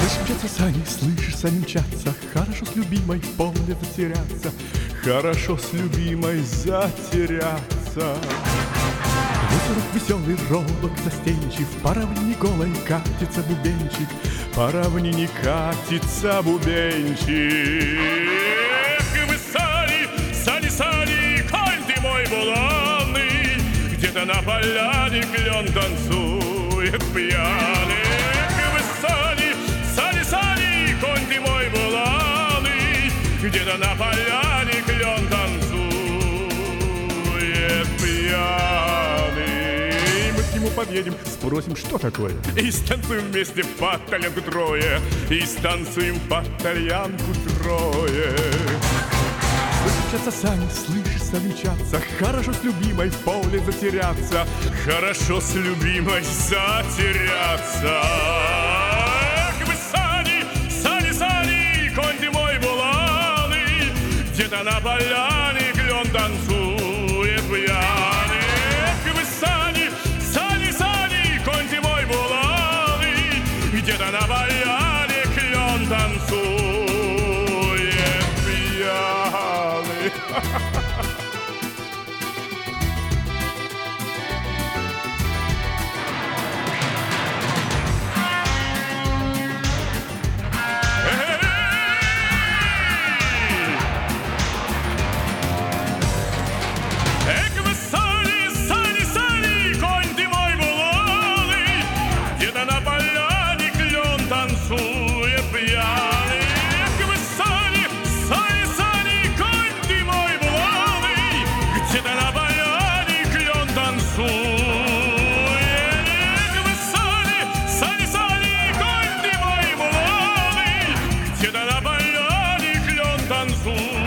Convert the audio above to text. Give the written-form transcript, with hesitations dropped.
Мчатся сани, слышишь, сани мчатся. Хорошо с любимой в поле затеряться. Хорошо с любимой затеряться. Ветерок веселый, робок застенчив. По равнине голой катится бубенчик. По равнине катится бубенчик. Эх, вы сани, сани, сани, конь ты мой буланный. Где-то на поляне клен танцует пьяный. Где-то на поляне клен танцует пьяный. Мы к нему подъедем, спросим, что такое. И станцуем вместе по тальянку трое. И станцуем по тальянку трое. Мчатся сани, слышишь, сани мчатся. Хорошо с любимой в поле затеряться. Хорошо с любимой затеряться. Где-то на поляне клен танцует пьяный. Эх, вы сани, сани, сани, конь ты мой буланый. Где-то на поляне клен танцует пьяный. Где-то на поляне клен танцует.